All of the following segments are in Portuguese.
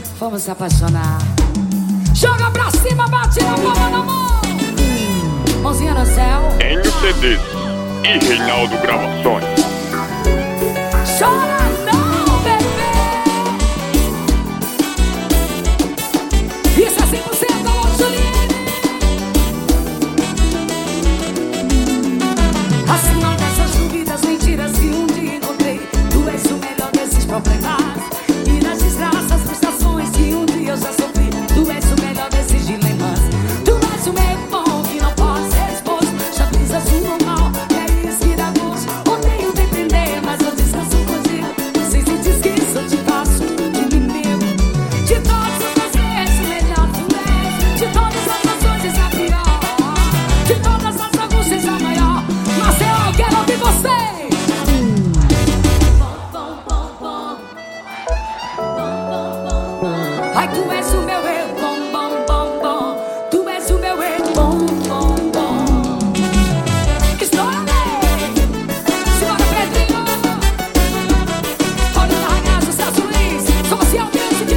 Vamos se apaixonar. Joga pra cima, bate na palma da mão. Mãozinha no céu. Enio CDs e Reinaldo Gravações. Chora não, bebê. Isso é 100% alô, Juliane. Acima dessas dúvidas, mentiras que um dia encontrei, tu és o melhor desses problemas. E das desgraças, frustrações que um dia eu já sofri, tu és o melhor desses dilemas. Tu és o meu bom que não pode ser exposto. Já fiz a sua mal, é isso que dá gosto. Odeio depender, mas eu descanso contigo. Não sei se te esqueço, eu te faço de mim mesmo. De todos os meus vezes, o melhor tu és. De todas as ações, a pior. De todas as angústias, a maior. Mas eu quero ouvir você. Ai, tu és o meu eu, bom, bom, bom, bom. Tu és o meu eu, bom, bom, bom. Estourei! Simbora, Pedrinho! Olha o Ragazzo, Celso Luiz, Social Music.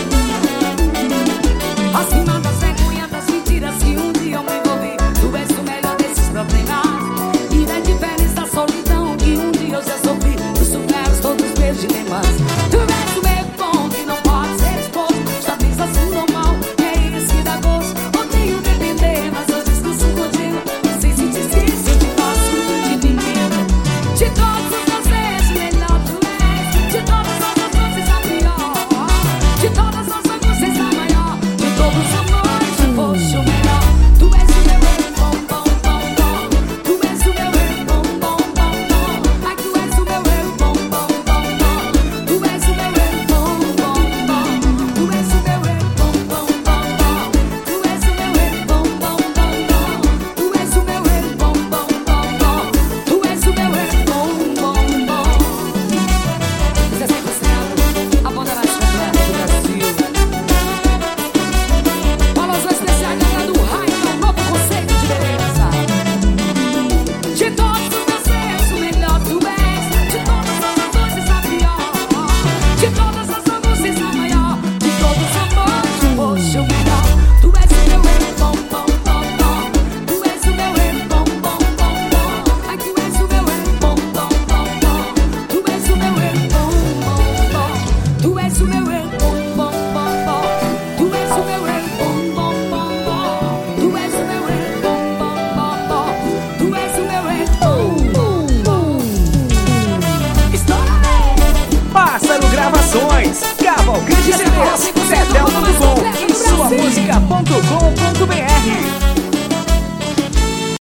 Acima das vergonhas, das mentiras que um dia eu me envolvi, tu és o melhor desses problemas. E da diferença, da solidão que um dia eu já sofri, tu superas todos os meus dilemas. Tu és o meu bom que não pode ser exposto. Já fiz a sua normal, é isso que dá gosto. Odeio depender, mas eu descanso contigo. Não sei se te esqueço, eu te faço de mim mesmo. De todos os meus vezes, melhor tu és. De todas as ações, a pior. De todas as angústias, a maior. De todos os amores, eu foste o melhor. Tu és o meu eu, bom, bom, bom, bom. Tu és o meu eu, bom, bom, bom, bom. Ai, tu és o meu eu, bom, bom, bom, bom. Tu és o meu eu, bom, bom, bom. Tu és o meu eu, bom, bom, bom, bom. Tu és o meu eu, bom, bom, bom, bom. Tu és o meu eu, bom, bom, bom, bom. Tu és o meu eu, bom, bom, bom. Isso é 100% a banda mais completa do Brasil. Fala os dois especiais, galera do raio, é um novo conceito de beleza. De todos os meus erros, o melhor tu és. De todas as ações, a pior. De todas as angústias, a maior. De todos os amores, tu foste o melhor. Tu és o meu eu, bom, bom, bom, bom. Tu és o meu eu, bom, bom, bom, bom. Ai, tu és o meu eu, bom, bom, bom, bom. Tu és o meu eu, bom, bom, bom. Tu és o meu eu, bom, bom, bom, bom. Tu és o meu eu, bom, bom, bom, bom. Tu és o meu eu, bom, bom, bom, bom. Tu és o meu eu, bom, bom, bom. Estourei! Pássaro Gravações, Cavalcante CDs, Cetel.com e suamusica.com.br.